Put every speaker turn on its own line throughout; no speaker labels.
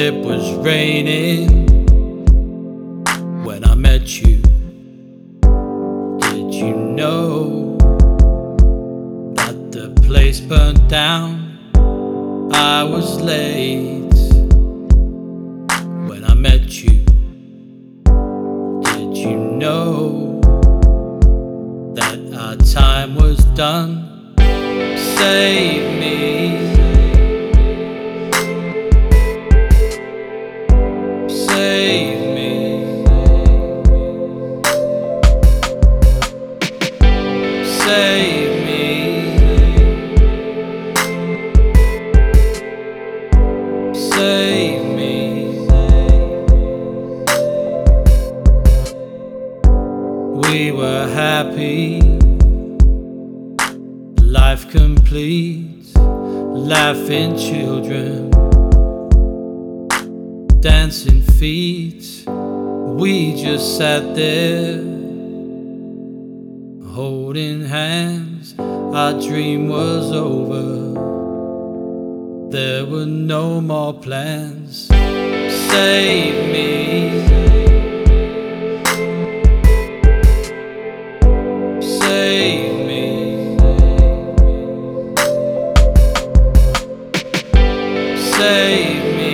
It was raining when I met you. Did you know that the place burnt down? I was late when I met you. Did you know that our time was done? Save me. Save me. Save me. Save me. We were happy, life complete, laughing children, dancing feet. We just sat there, holding hands. Our dream was over. There were no more plans. Save me. Save me. Save me.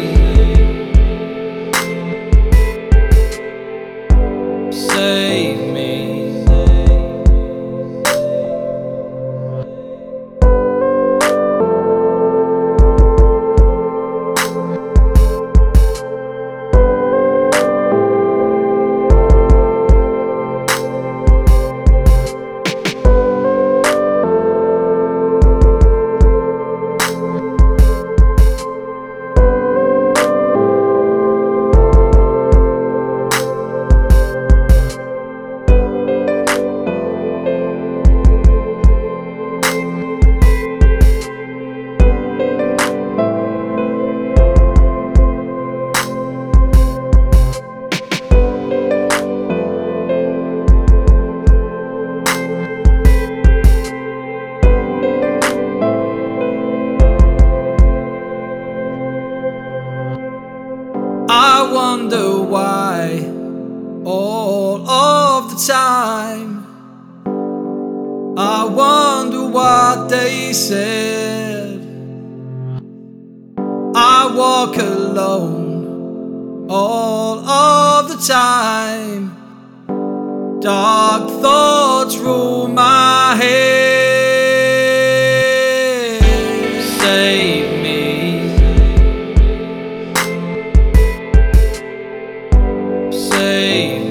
Save me. I wonder why all of the time. I wonder what they said. I walk alone all of the time. Dark thoughts rule my head. Save me. Save me.